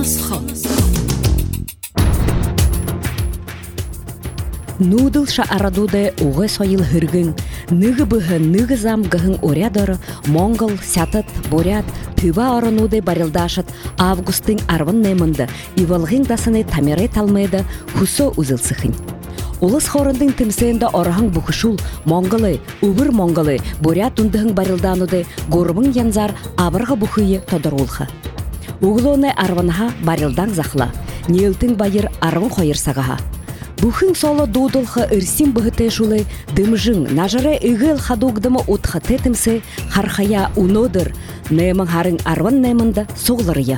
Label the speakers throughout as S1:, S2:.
S1: Нудылша арадуде уғы сойыл хүргін, ныгы бұғы ныгы замгығын орядары Монгол, Сятыт, Борят, Тыва арануде барылдашыт августың арвын немынды, ивалғын дасыны тамере талмайды хусо ұзылсықын. Улыс хорындың тімсейінде орағын бұқышул Монголы, ұвыр Монголы, Борят ұндығын барылдануды горбың янзар абырға бұқыйы тодырулғы. Уғылуыны арвынға барылдан зақла, нелтің байыр арвын қойыр сағаға. Бухын солы дудылғы үрсін бұғыты шулы дымжың нажыры үгіл қадуғдымы ұтқы тетімсі қарқая ұнодыр, немің харың арвын немінді соғлырыя.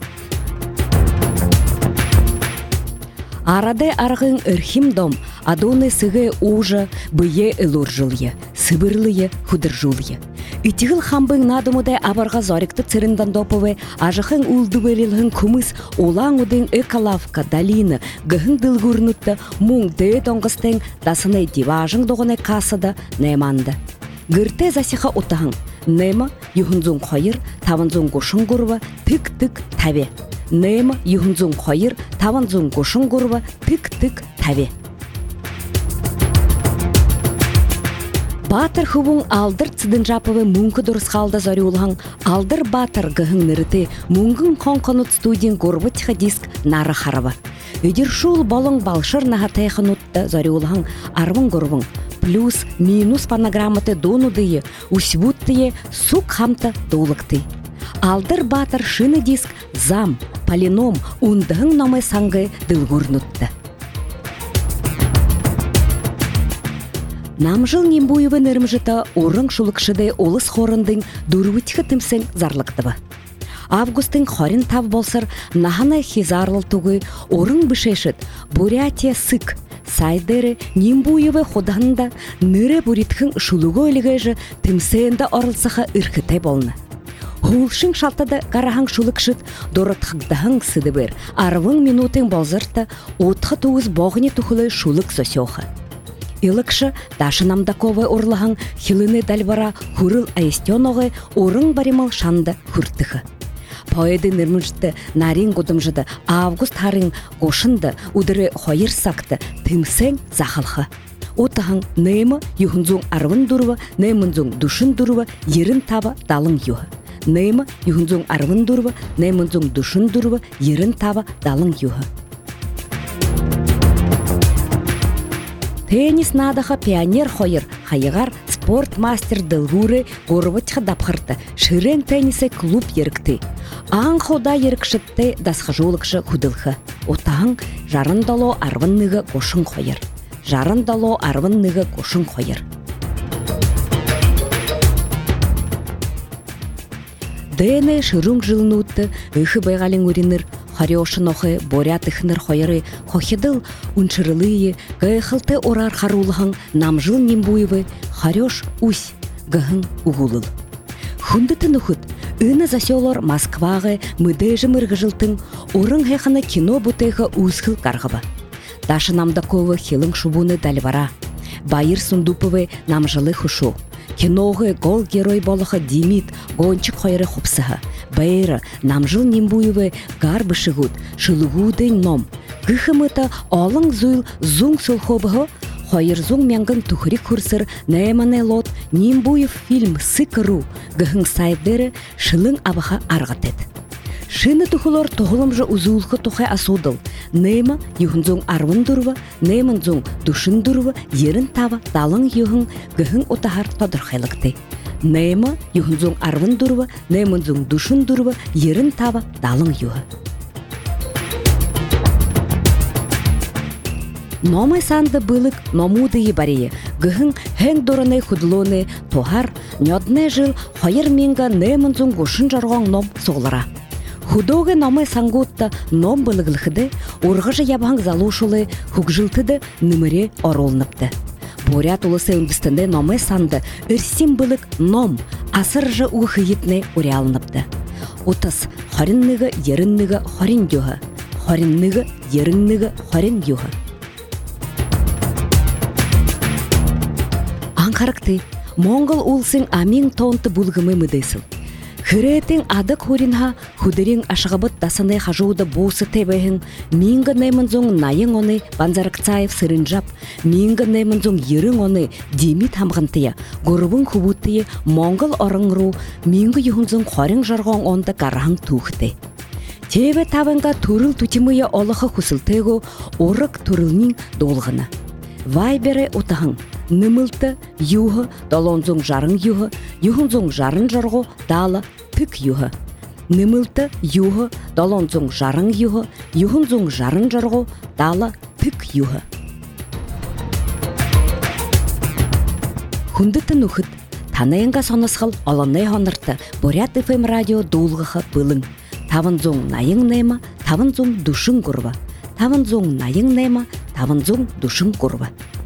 S1: Арады арғын үрхим дом, адуны сығы ұжы бұйе үлір жылы, сыбырлые хүдір жылы. Үтігіл хамбың надымыдай абарға зорикті цириндан доповы, ажықын улдывелілгін күміс олаң ұдың экалавка, далины, гығын дылгүрнүтті мұң дөйт оңғыстың дасыны диважың доғыны қасыды неманды. Гірте засиха ұтағын, нема юхынзун қойыр, таванзун гошын ғұрва, тік-тік тәве. Нема юхынзун қойыр, таванзун гошын ғұрва, тік-тік тәве. Батыр хубун алдыр цыдын жапывы мүңкі дұрыс қалда зори улған алдыр батыр гығын нырыты мүңгін қонқынут студин горбытиха диск нары харава. Өдір шул болың балшыр нағатайқын ұтты зори улған арвын горбын плюс минус панограмматы донудые усвуттые сук хамта долыкты. Алдыр батыр шыны диск зам, полином ундығын номы саңғы дылгурнутты. Намжыл нембуевы нырымжыта орың шулықшыды олыс хорындың дұрвытхы тімсің зарлықтывы. Августың хорин тав болсыр наханы хизарлыл туғы орың бішешіт Бурятия сык, сайдыры нембуевы ходағында ныры буритхын шулығы өлігежі тімсейінді орылсыға үркіте болны. Хулшың шалтады қарахаң шулықшыт дұрытқығдағың сыды бір, арвың минутың болзырты отқы туыз боғыне тұхылы шулық сосеуғы. Илыкшы Дашынамдаковы орлығын хилыны дальвара хурыл айстеноғы орың баримал шанды хүртіхі. Поэды нырмышты нарин годымжыды август харың гошынды удыры хойыр сақты тымсен захылхы. Отағын неймі юхынзуң арвын дұрвы, неймінзуң душын дұрвы, ерін таба далың юхы. Неймі юхынзуң арвын дұрвы, неймінзуң душын дұрвы, ерін таба далың юхы. Теннис надаха пионер хойыр, хайығар спорт мастер дылгуры горбытчы дапқырты, шырен теннисе клуб ерікті. Аң хода ерікшітті дасқыжулықшы худылхы. Отағың жарын дало арвынныға қошын хойыр. Жарын дало арвынныға қошын хойыр. Дэне шырың жылын ұтты, үхі байғалың өрінір, Харёшын оғы Борят ихныр хойыры хохидыл унчырылые гайхылты орар харулыхың намжыл нембуевы Харёш усь гахын угулыл. Хундытын ухыт, үні заселор Москвағы мүдежі мырғыжылтың орын хэханы кино бұтайғы ұзғыл қарғыбы. Дашынамдаковы хилың шубуны дальвара, Байыр Сундуповы намжылы хушу. Киноғы гол герой болығы Димит гончық хойыры хупсығы. Байыры намжыл нембуевы гарбышы гуд, шылығудың ном. Гыхымыта олың зуйл зуң сылхобығы, хойыр зуң мянгын тухырик курсыр нәйманы лот нембуев фильм сыкыру, гыхың сайдыры шылың абыға арғатет. Шыны тухылор тоғылымжы ұзулғы тұхай асудыл. Нейма юхынзуң арвын дұрвы, неймінзуң душын дұрвы, ерін тавы далың юхын гыхын отағар тодырхайлықты. Нейма юхынзуң арвын дұрвы, неймінзуң душын дұрвы, ерін тавы далың юхы. Номай санды былык номуды ебарие, гыхын хэн дұрыны худлоны тоғар, нёдны жыл хойыр менға неймінзуң гошын жарғың ном соғлара. Худоғы номы саңгутта ном былығылхыды, орғыжы ябаң залушылы хугжилтыды нымыре оролныпты. Борят улысы үндістінде номы санды үрсім былық ном асыржы ұғы етіне орялыныпты. Отыз хоринныға ерінныға хорин юғы, хоринныға ерінныға хорин юғы. Аңқарықты, Монгол улсын амин тонты бұлғымы мүдесіл. Хыретин адык хуринха худерин ашығабыт дасаны хажуды босы тебехин, мингі наймынзон найын оны Банзаракцаев сырынжап, мингі наймынзон ерін оны демит хамғынтыя, ғұрыбын хубуттыя Монгол орыңру, мингі юхынзон хорин жарғон онда қараң тухты. Тебе табынға турыл тутимыя олықы хусылтыгу орық турылнин долғына. Вайбере утахын. Нымылты юғы, долонзон жарың юғы, юхынзон жарын жарғы, далы пүк юғы. Нымылты юғы, долонзон жарың юғы, юхынзон жарын жарғы, далы пүк юғы. Хүндіті нүхіт, танайынға сонысқыл оланай хонырты Бурят FM радио дулғықы бұлың. Тавынзон найың нейма, тавынзон душың құрва. Тавынзон найың нейма, тавынзон душың құрва.